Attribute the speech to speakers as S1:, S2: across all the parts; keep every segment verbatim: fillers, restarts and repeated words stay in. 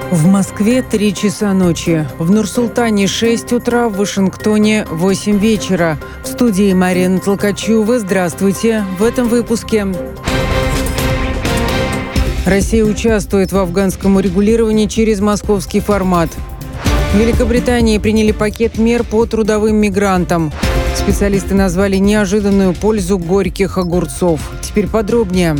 S1: В Москве три часа ночи, в Нур-Султане шесть утра, в Вашингтоне восемь вечера. В студии Марина Толкачева. Здравствуйте. В этом выпуске. Россия участвует в афганском урегулировании через московский формат. В Великобритании приняли пакет мер по трудовым мигрантам. Специалисты назвали неожиданную пользу горьких огурцов. Теперь подробнее.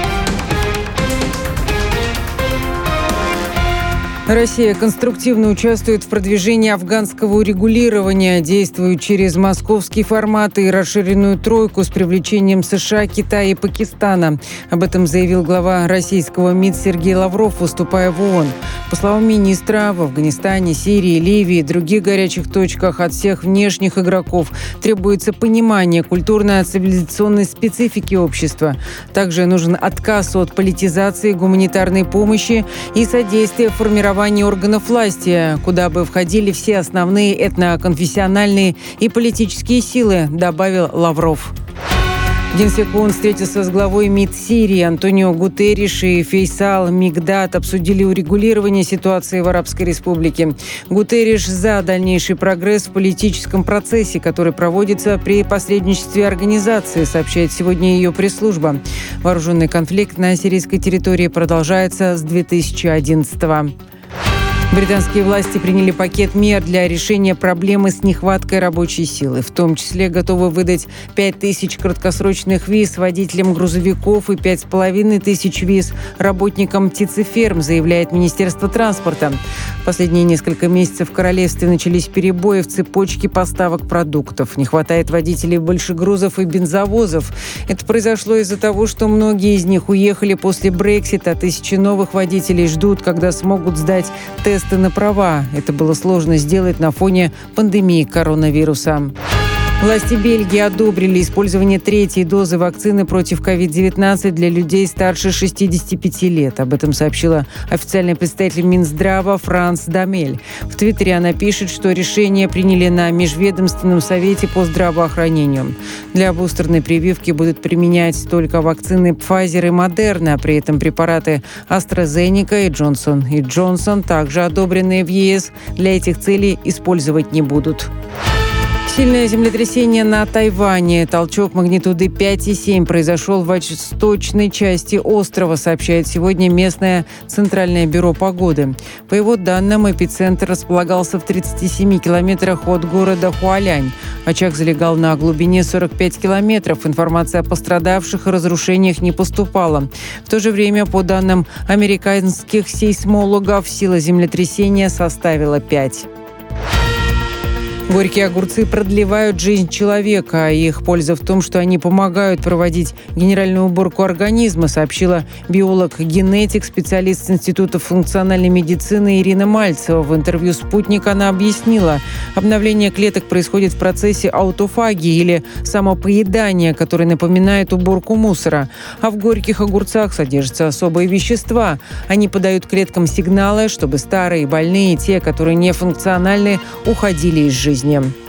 S1: Россия конструктивно участвует в продвижении афганского урегулирования, действует через московский формат и расширенную тройку с привлечением США, Китая и Пакистана. Об этом заявил глава российского МИД Сергей Лавров, выступая в ООН. По словам министра, в Афганистане, Сирии, Ливии и других горячих точках от всех внешних игроков требуется понимание культурно-цивилизационной специфики общества. Также нужен отказ от политизации гуманитарной помощи и содействие формированию органов власти, куда бы входили все основные этноконфессиональные и политические силы, добавил Лавров. Генсек ООН встретился с главой МИД Сирии Антонио Гутерриш и Фейсал Мигдад, обсудили урегулирование ситуации в Арабской Республике. Гутерриш за дальнейший прогресс в политическом процессе, который проводится при посредничестве организации, сообщает сегодня ее пресс-служба. Вооруженный конфликт на сирийской территории продолжается с две тысячи одиннадцатого. Британские власти приняли пакет мер для решения проблемы с нехваткой рабочей силы. В том числе готовы выдать пять тысяч краткосрочных виз водителям грузовиков и пять с половиной тысяч виз работникам птицеферм, заявляет Министерство транспорта. Последние несколько месяцев в королевстве начались перебои в цепочке поставок продуктов. Не хватает водителей большегрузов и бензовозов. Это произошло из-за того, что многие из них уехали после Брексита. Тысячи новых водителей ждут, когда смогут сдать тест тесты на права. Это было сложно сделать на фоне пандемии коронавируса. Власти Бельгии одобрили использование третьей дозы вакцины против ковид девятнадцать для людей старше шестидесяти пяти лет. Об этом сообщила официальный представитель Минздрава Франс Дамель. В Твиттере она пишет, что решение приняли на Межведомственном совете по здравоохранению. Для бустерной прививки будут применять только вакцины Pfizer и Moderna, а при этом препараты AstraZeneca и Johnson и Johnson, также одобренные в ЕС, для этих целей использовать не будут. Сильное землетрясение на Тайване. Толчок магнитуды пять и семь произошел в восточной части острова, сообщает сегодня местное Центральное бюро погоды. По его данным, эпицентр располагался в тридцати семи километрах от города Хуалянь. Очаг залегал на глубине сорок пять километров. Информация о пострадавших и разрушениях не поступала. В то же время, по данным американских сейсмологов, сила землетрясения составила пять. Горькие огурцы продлевают жизнь человека. Их польза в том, что они помогают проводить генеральную уборку организма, сообщила биолог-генетик, специалист Института функциональной медицины Ирина Мальцева. В интервью «Спутник» она объяснила, обновление клеток происходит в процессе аутофагии или самопоедания, который напоминает уборку мусора. А в горьких огурцах содержатся особые вещества. Они подают клеткам сигналы, чтобы старые, больные и те, которые нефункциональны, уходили из жизни.